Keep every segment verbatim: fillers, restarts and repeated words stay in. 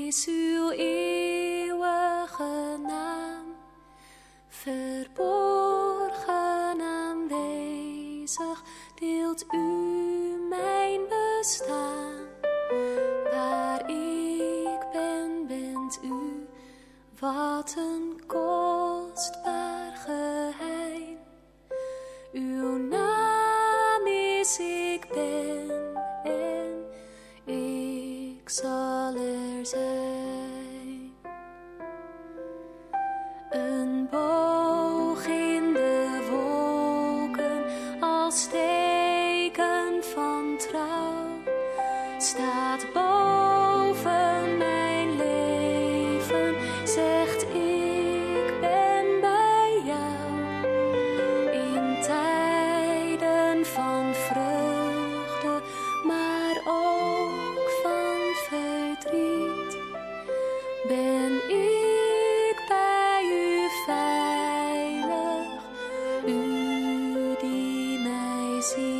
is uw eeuwige naam, verborgen aanwezig, deelt u mijn bestaan. Waar ik ben, bent u, wat een kostbaar geheim. Uw naam is ik ben en ik zal er zijn. Een boog in de wolken als teken van trouw staat boven mijn leven, zegt ik ben bij jou. In tijden van vreugde, maar ook van verdriet, ben ik bij u veilig, u die mij ziet.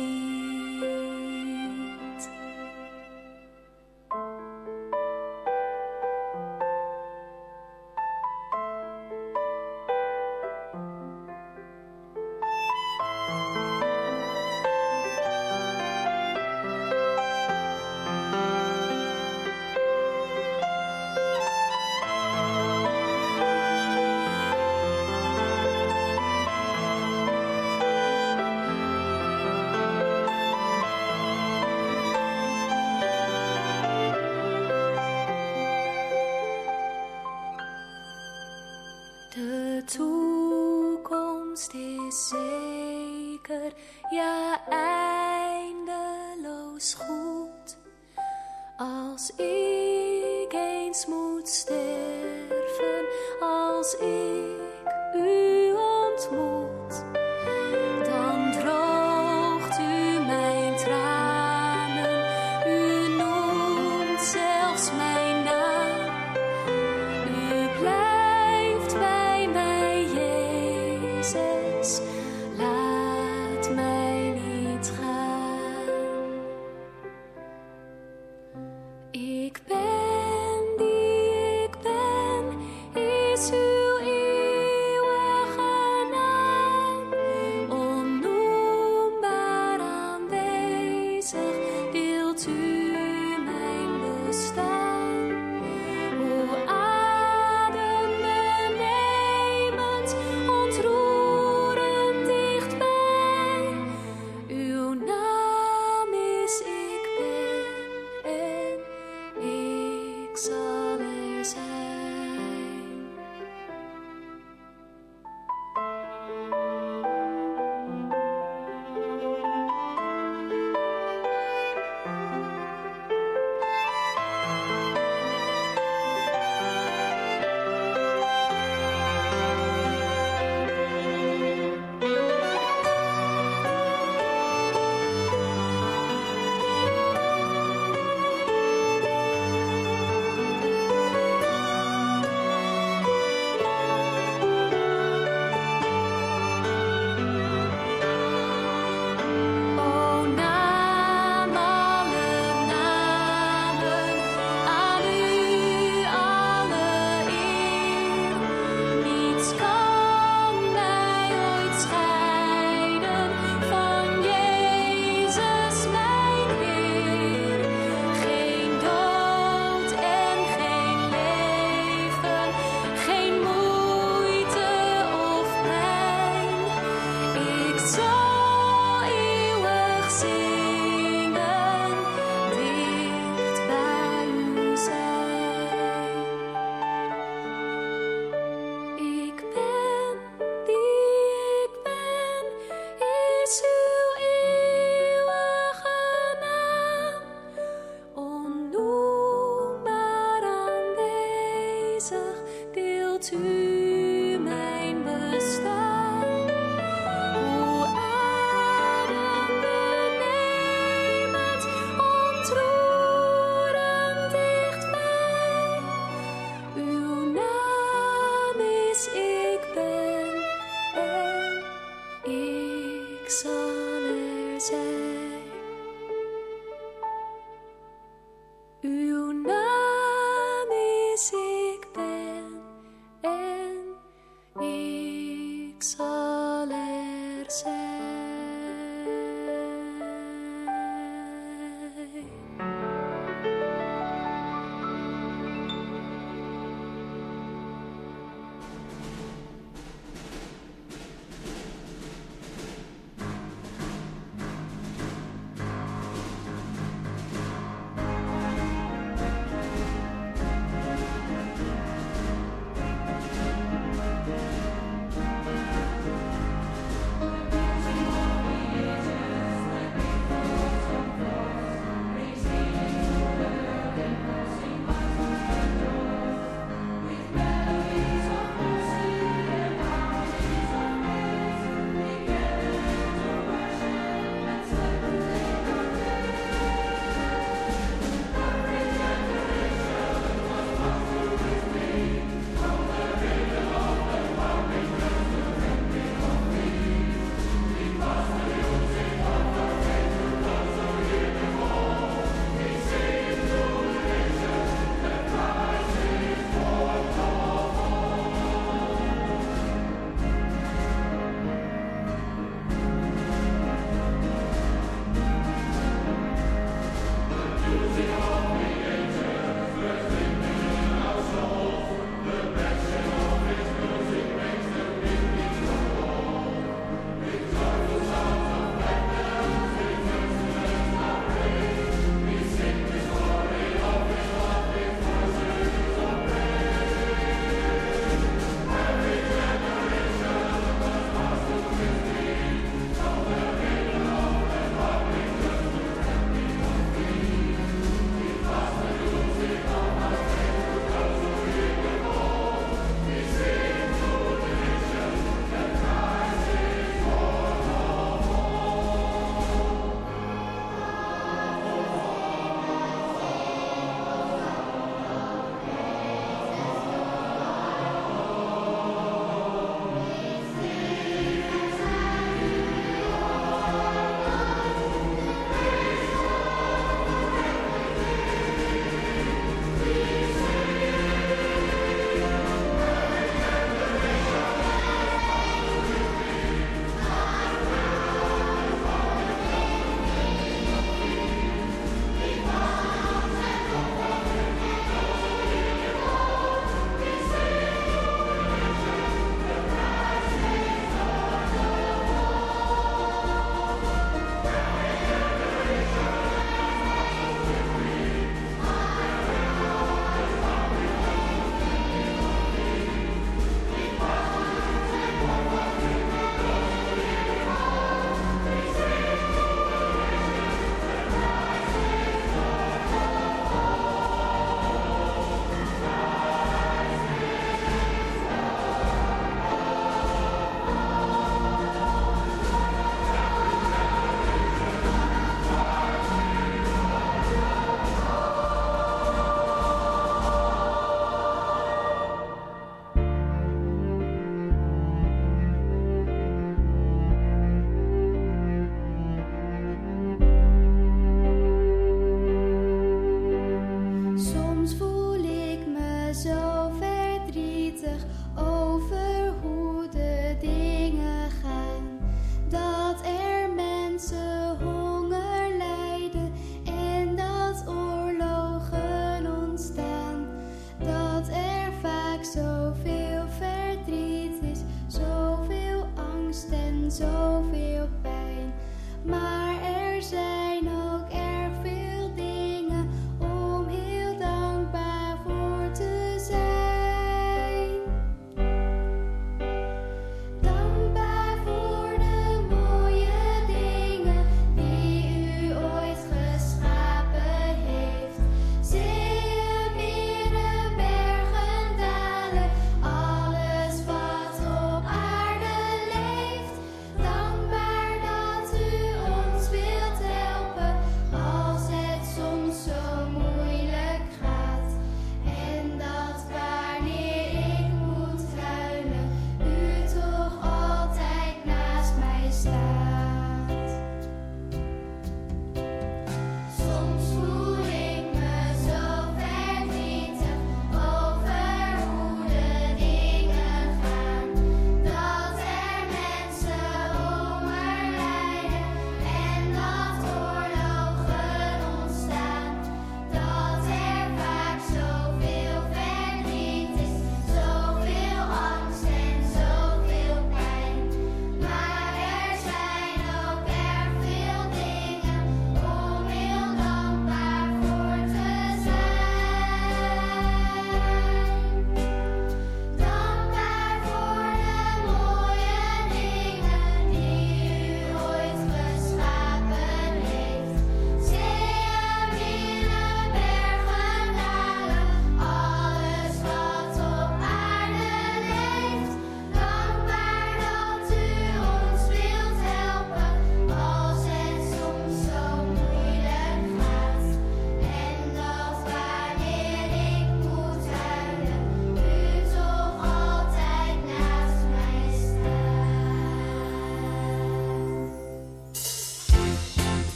De toekomst is zeker, ja eindeloos goed. Als ik eens moet sterven, als ik u ontmoet, dan droogt u mijn tranen, u noemt zelfs mijn naam. U blijft bij mij, Jezus, laat mij niet gaan. Ik ben die ik ben, is uw eeuwige naam, onnoembaar aanwezig, deelt u mijn bestaan. O adembenemend, ontroerend dichtbij, uw naam is ik ben en ik zal er zijn. O naam alle namen, aan u alle eer. Niets kan mij ooit scheiden van Jezus mijn Heer. Geen dood en geen leven, geen moeite of pijn. Ik zal eeuwig zingen, dicht bij u zijn. Ik ben die ik ben, is uw eeuwige naam, onnoembaar aanwezig, deelt u mijn bestaan. O adembenemend, ontroerend dichtbij, uw naam is ik ben en ik zal er zijn. Uw naam zoveel verdriet is, zoveel angst en zoveel pijn. Maar er zijn ook erg veel dingen om heel dankbaar voor te zijn. Dankbaar voor de mooie dingen die u ooit geschapen heeft. Zeeën, meren, bergen, dalen, alles wat op aarde leeft. Dankbaar dat u ons wilt helpen.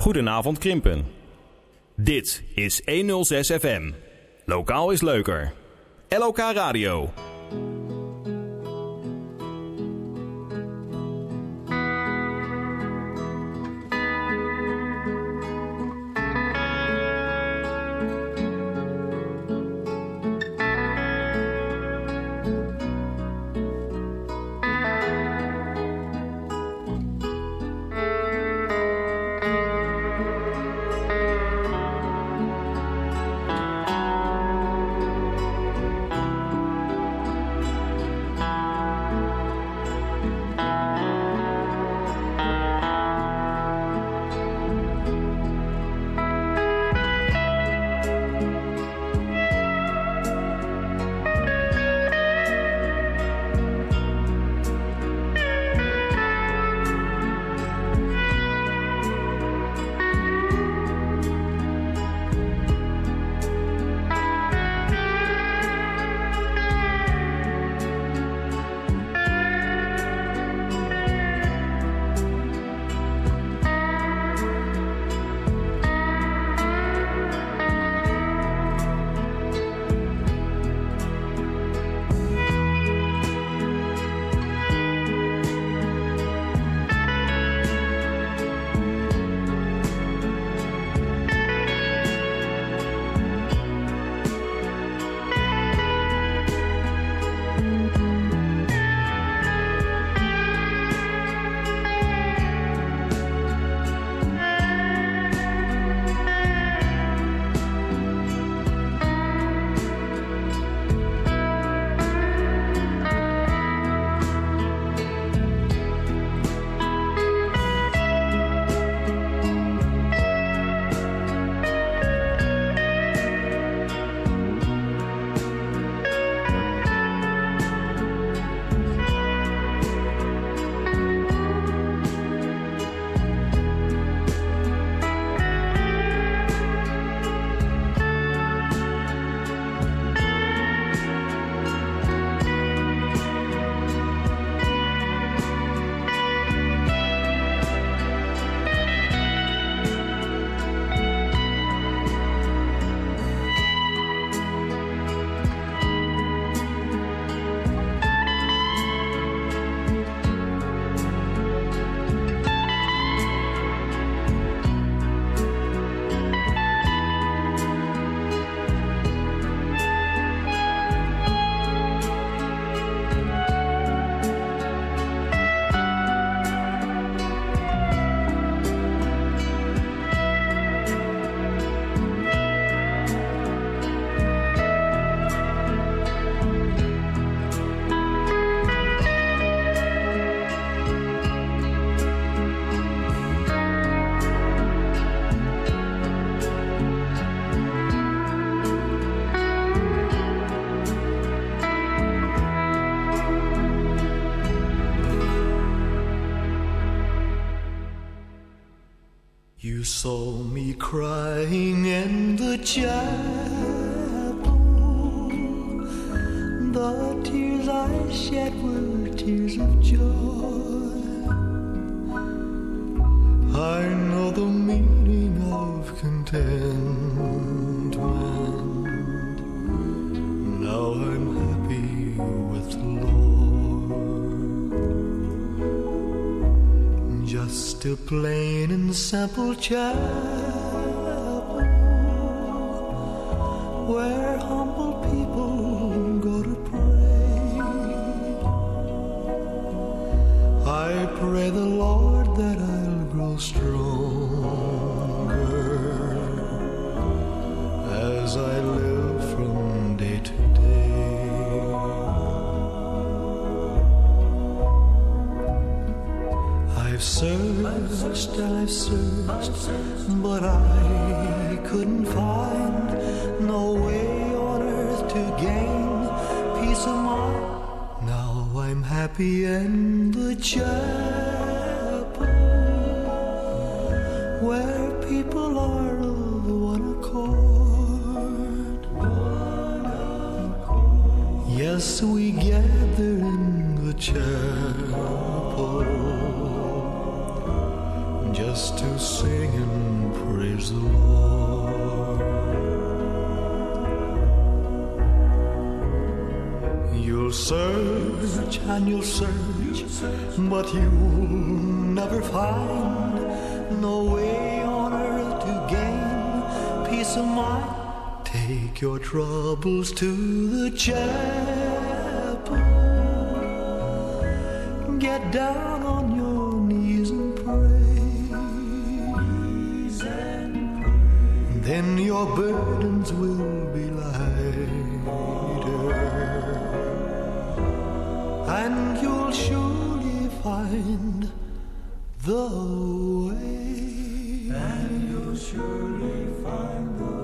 Goedenavond Krimpen. Dit is honderdzes F M. Lokaal is leuker. L O K Radio. You saw me crying in the chapel. The tears I shed were tears of joy. I know the meaning of contentment. Now I'm happy with the Lord. Just a plain and simple chapel where humble people go to pray. I pray the Lord that I'll grow stronger as I live from day to day. I've searched and I've searched, but I couldn't find no way on earth to gain peace of mind. Now I'm happy in the chapel where people are of one accord. One accord. Yes, we gather in the chapel just to sing and search and you'll search, but you'll never find no way on earth to gain peace of mind. Take your troubles to the chapel. Get down on your knees and pray. Knees and pray. Then your burdens will be lighter, and you'll surely find the way. And you'll surely find the way.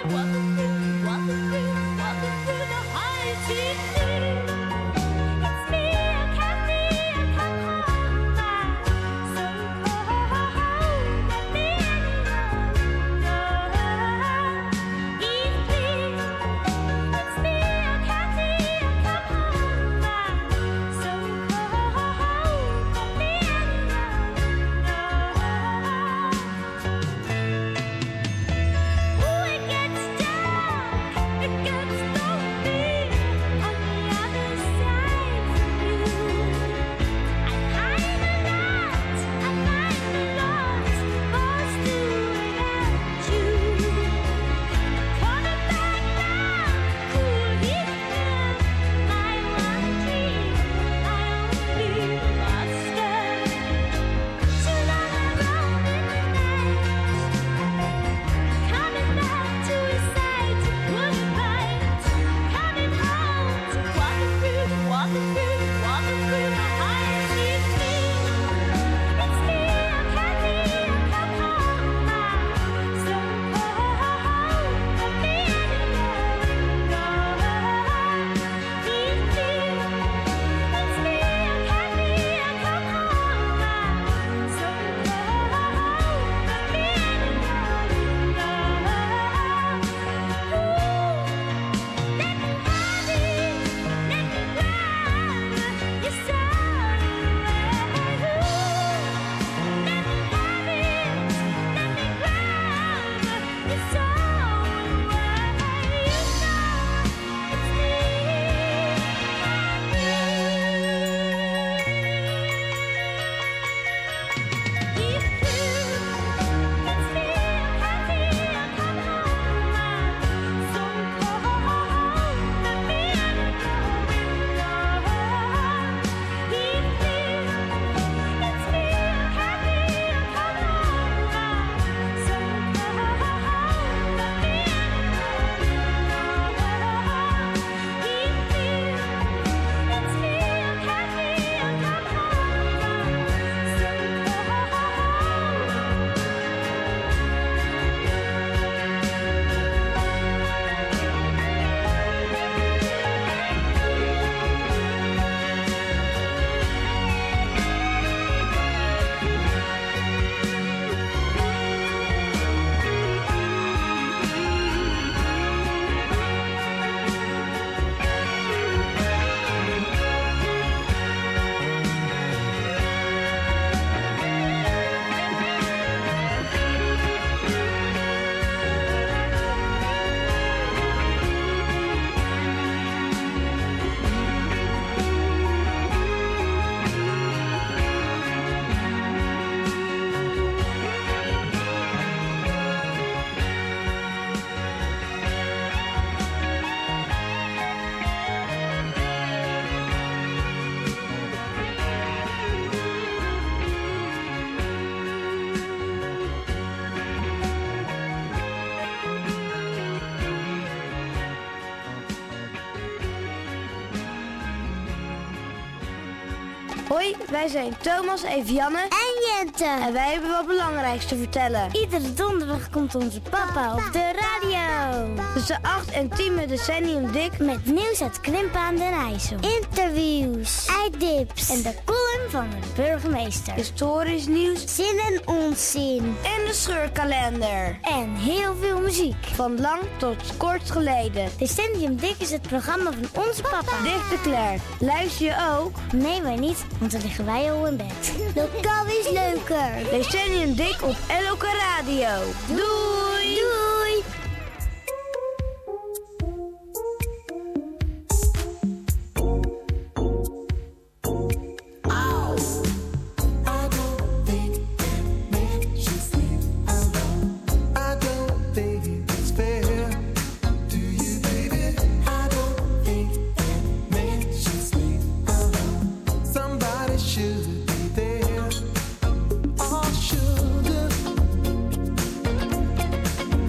Hoi, wij zijn Thomas, Evianne en Jente. En wij hebben wat belangrijks te vertellen. Iedere donderdag komt onze papa op de radio. Tussen acht en tien met Decennium Dik. Met nieuws uit Krimpen aan den IJssel. Interviews, einddips en de column van de burgemeester. Historisch nieuws, zin en onzin. En de scheurkalender. En heel veel muziek. Van lang tot kort geleden. Decennium Dik is het programma van onze papa. Dichter Claire, luister je ook? Nee, wij niet, want dan liggen wij al in bed. Lokaal is leuker. Decennium Dik op L O K Radio. Doei! Doei! Sugar.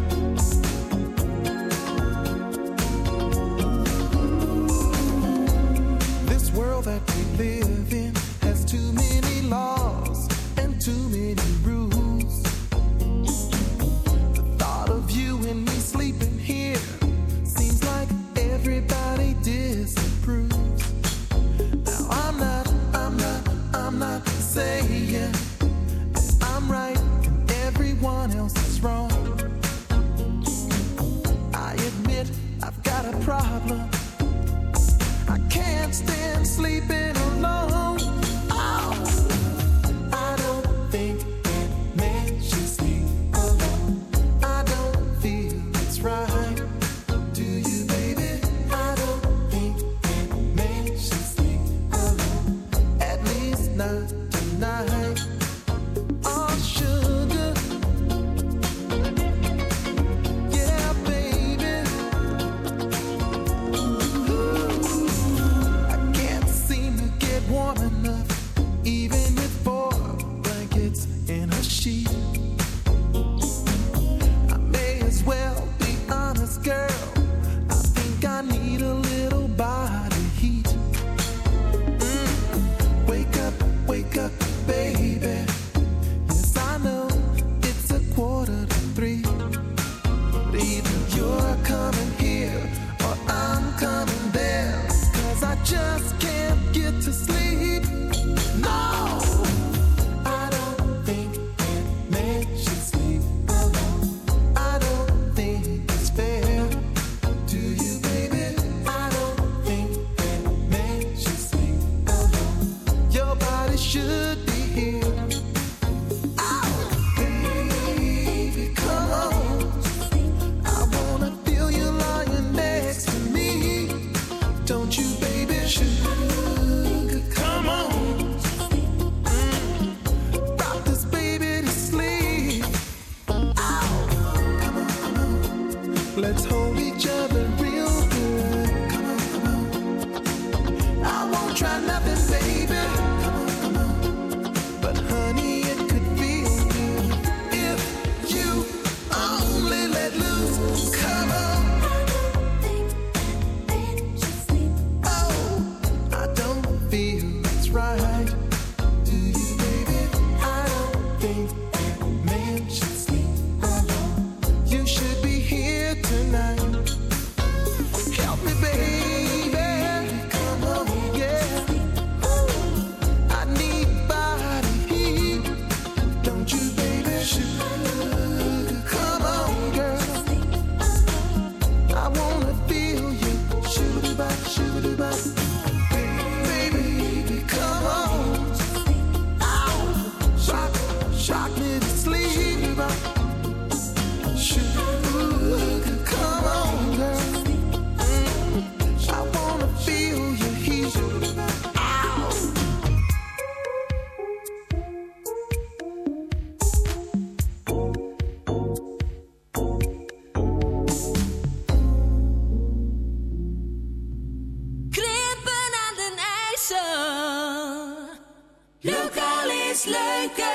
Let's hold each other real good. Come on, come on. I won't try nothing, baby. Come on, come on. But honey, it could feel good if you only let loose. Come on. Oh, I don't feel it's right. Do you, baby? I don't think that man should sleep alone. You should be here tonight. Help me, baby. Come on, yeah. I need body heat. Don't you, baby? Sugar, come on, girl. I wanna feel you. Shoo-doo-bop, shoo-doo-bop. Baby, come on. Ow. Shock, shock me to sleep. Sugar, come on, girl. Mm, I wanna feel your heat. Ow. Krippen aan den IJssel. Lokaal is leuker.